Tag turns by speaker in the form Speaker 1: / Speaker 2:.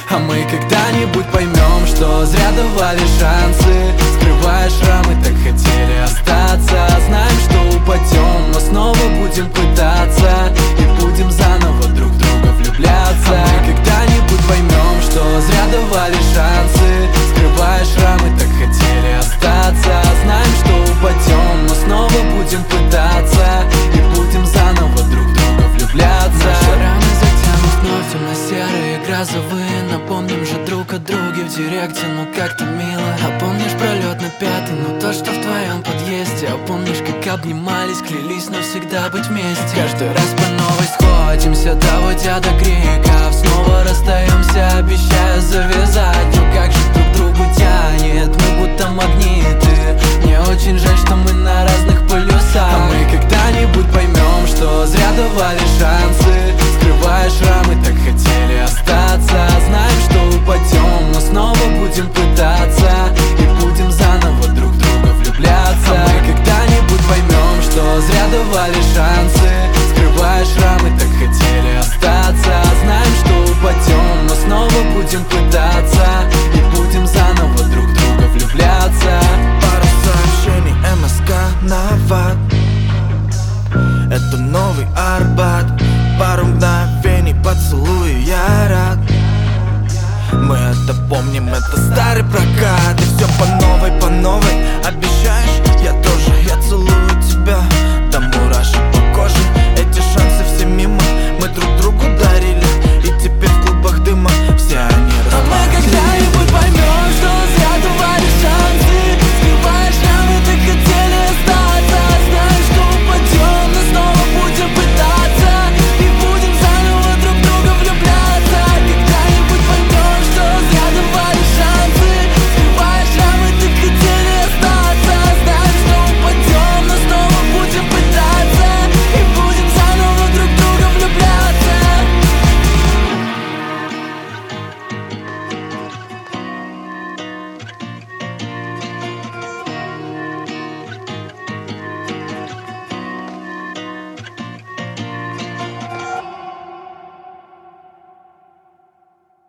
Speaker 1: А мы когда-нибудь поймем, что зря давали шансы. Скрывая шрамы, так хотели остаться. Знаем, что упадем, но снова будем пытаться. И будем заново друг в друга влюбляться. А мы когда-нибудь поймем, что зря давали шансы. Скрывая шрамы, так хотели остаться. Знаем, что упадем, но снова будем пытаться. И будем заново друг в друга влюбляться. Наши раны затянут вновь темно-серые, грозовые. Напомним же друг о друге в директе, ну как-то мило. А помнишь пролет на 5-й, ну то, что в твоем подъезде. А помнишь, как обнимались, клялись навсегда быть вместе. Каждый раз по новой сходимся, доводя до криков. Снова расстаемся, обещая завязать. Но как же друг другу тянет, мы будто магниты. Мне очень жаль, что мы на разных полюсах. А мы когда-нибудь поймем, что зря давали шансы. Скрывая шрамы, так хотели остаться. Знаем, что упадем, но снова будем пытаться. И будем заново друг в друга влюбляться. А мы когда-нибудь поймем, что зря давали шансы. Скрывая шрамы, так хотели остаться. Знаем, что упадем, но снова будем пытаться. И будем заново друг в друга влюбляться.
Speaker 2: Пару сообщений, МСК на ват. Это новый Арбат. Пару мгновений, поцелуй, я рад. Мы это помним, это старый прокат. И все по новой, по новой. Обещаешь, я тоже, я целую тебя.